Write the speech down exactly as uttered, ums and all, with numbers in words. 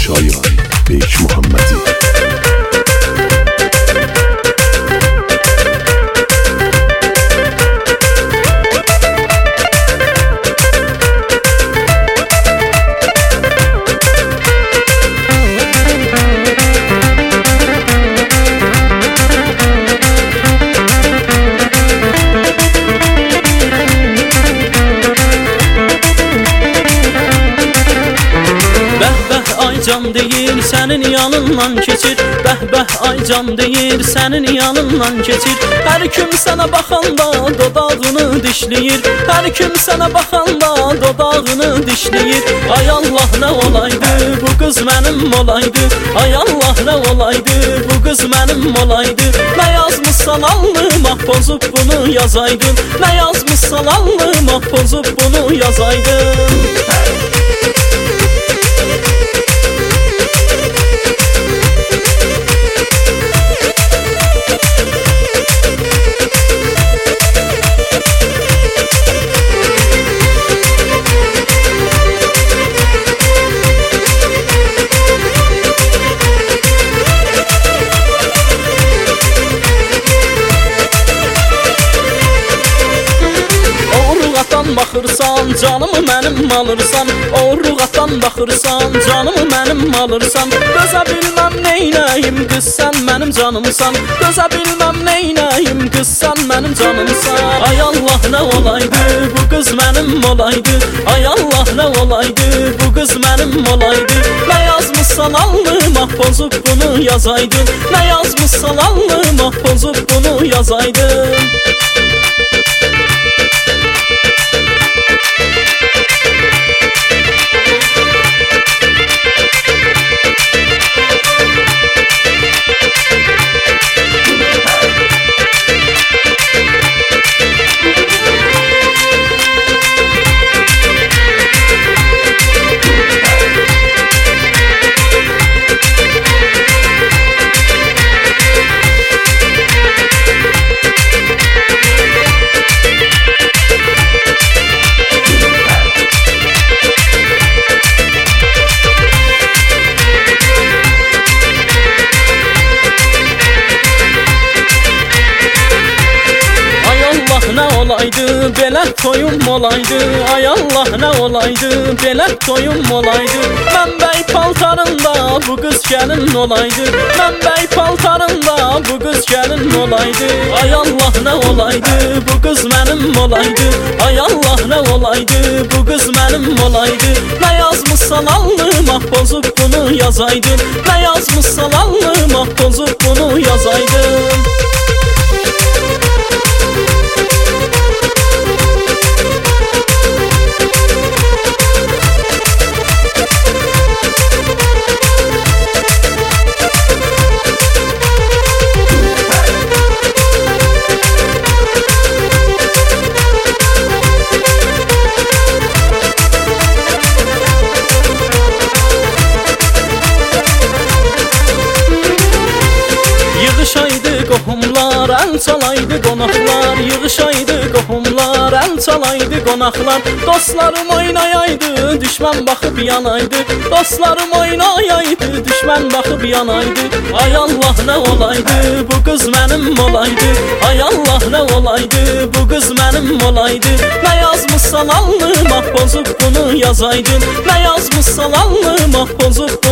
شایان بیک محمدی. Can deyir sənin yanından keçir, bəh-bəh ay can deyir sənin yanından keçir. Hər kim sənə baxanda dodağını dişləyir, hər kim sənə baxanda dodağını dişləyir. Ay Allah nə olaydı bu qız mənim olaydı, ay Allah nə olaydı bu qız mənim olaydı. Nə yazmışsan alnıma pozub bunu yazaydın, nə yazmışsan alnıma pozub bunu yazaydın. Baxırsan canımı mənim alırsan, oruqatan baxırsan canımı mənim alırsan. Dözə bilməm neynəyim qız sən mənim canımsan, dözə bilməm neynəyim qız sən mənim canımsan. Ay Allah nə olaydı bu qız mənim olaydı, ay Allah nə olaydı bu qız mənim olaydı. Nə yazmışsan alnıma pozub bunu yazaydın, nə yazmışsan alnıma pozub bunu yazaydın. Olaydı, belə toyum olaydı, ay Allah nə olaydı, belə toyum olaydı. Mən bəy paltarında bu qız gəlin olaydı, mən bəy paltarında bu qız gəlin olaydı. Ay Allah nə olaydı, bu qız mənim olaydı, ay Allah nə olaydı, bu qız mənim olaydı. Nə yazmışsan alnıma pozub bunu yazaydın, nə yazmışsan alnıma pozub bunu yazaydın. Yığışaydı qohumlar, əl çalaydı qonaqlar, yığışaydı qohumlar, əl çalaydı qonaqlar. Dostlarım oynayaydı, düşmən baxıb yanaydı, dostlarım oynayaydı, düşmən baxıb yanaydı. Ay Allah nə olaydı, bu qız mənim olaydı, ay Allah nə olaydı, bu qız mənim olaydı. Nə yazmışsan alnıma pozub bunu yazaydın, nə yazmışsan alnıma pozub